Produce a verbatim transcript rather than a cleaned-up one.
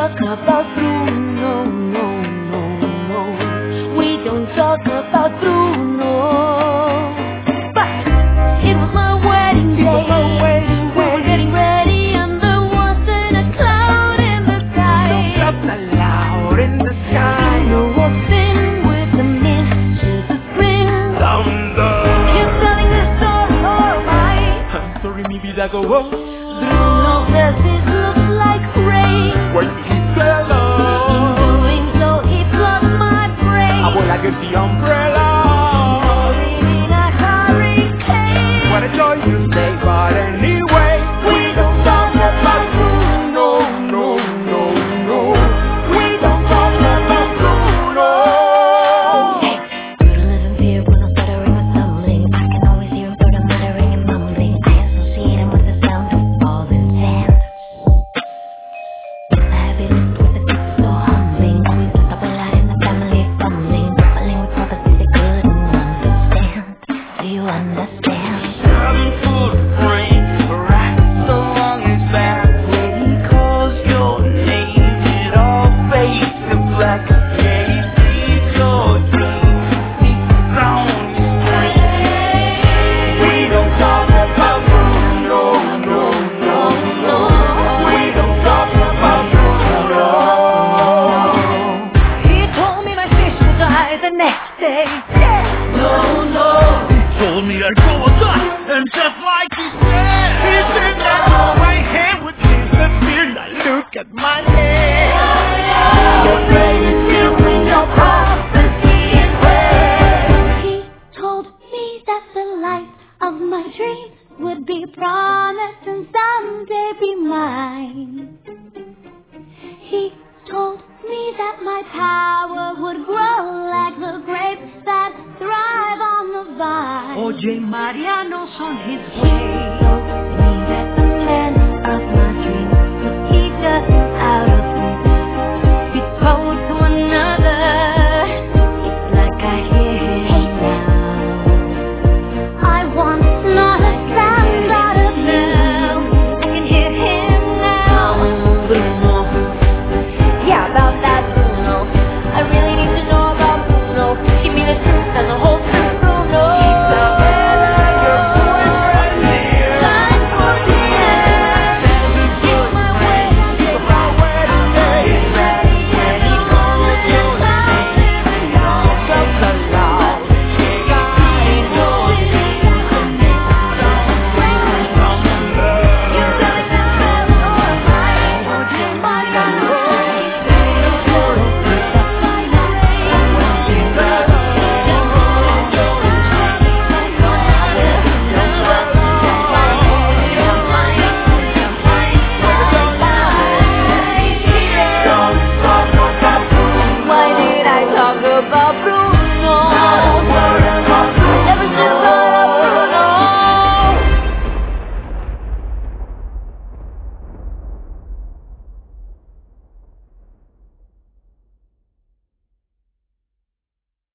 talk about Bruno, no, no, no. We don't talk about Bruno. But it was my wedding day. It was my wedding We were getting ready and there wasn't a cloud in the sky. No clouds allowed in the sky. Bruno walks in with the mist to the spring. Thunder. He's telling the story, alright. I'm sorry, maybe that go wrong. Bruno says it looks like rain. When he fell off, In doing so, he plucked my brain. I will like the umbrella. In a hurricane. What a joy to say, but anyway, we don't talk about Bruno, no, no, no. We don't talk about Bruno. Hey, Bruno lives in fear, Bruno stuttering or stumbling. I can always hear him sort of muttering and mumbling. I associate him with the sound of falling sand. A heavy lift with a tip so humbling. Always looked up a lot in the family fumbling. Fumbling with prophecies they couldn't understand. Do you understand? Seven foot frame, right so long as that. When he calls your name, it all fades to black. Yeah, he sees your dreams, he's thrown his strings. We don't talk about Bruno, no, no, no. We don't talk about Bruno. He told me my fish would die the next day. No, no. He told me I'd go a die, and just like he said, he said that your right hand would disappear. Now look at my hand. Your brain is filled with your prophecy is red. He told me that the light of my dreams would be promised and someday be mine. He told me that my power would grow like the grapes that thrive on the vine. Oye, Mariano's on his way.